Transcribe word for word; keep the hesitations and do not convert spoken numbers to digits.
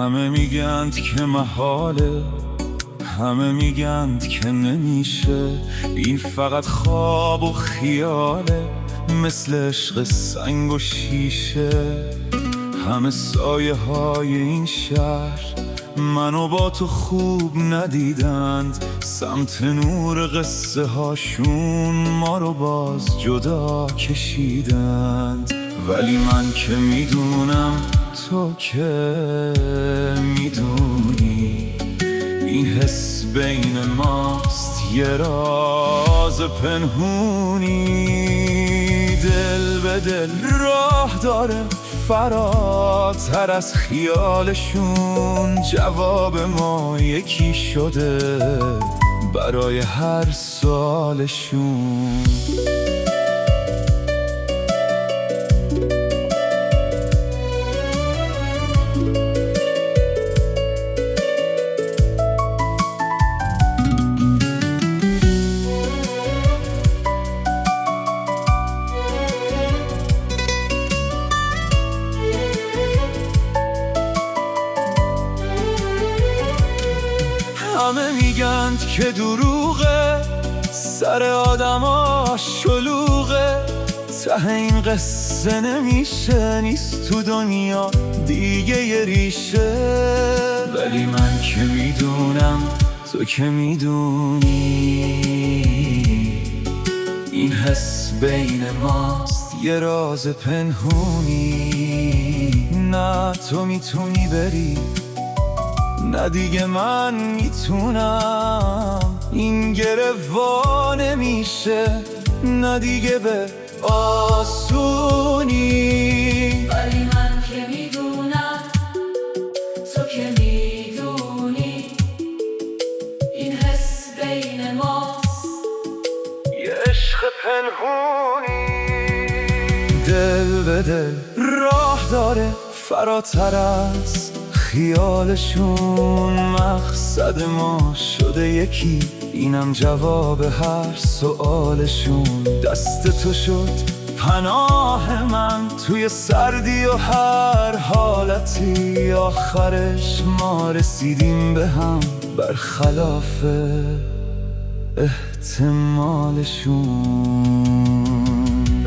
همه میگند که محاله، همه میگند که نمیشه، این فقط خواب و خیاله، مثل عشق سنگ و شیشه. همه سایه های این شهر منو با تو خوب ندیدند، سمت نور قصه هاشون ما رو باز جدا کشیدند. ولی من که میدونم تو که میدونی، این حس بین ماست یه راز پنهونی. دل به دل راه داره فراتر از خیالشون، جواب ما یکی شده برای هر سالشون. همه میگند که دروغه، سر آدما شلوغه، ته این قصه نمیشه، نیست تو دنیا دیگه یه ریشه. ولی من که میدونم تو که میدونی، این حس بین ماست یه راز پنهونی. نه تو میتونی بری، نه دیگه من میتونم، این گروا نمیشه، نه دیگه به آسونی. ولی من که میدونم تو که میدونی، این حس بین ماست یه عشق پنهونی. دل به دل راه داره فراتر از خیالشون، مقصد ما شده یکی، اینم جواب هر سؤالشون. دست تو شد پناه من توی سردی و هر حالتی، آخرش ما رسیدیم به هم برخلاف احتمالشون.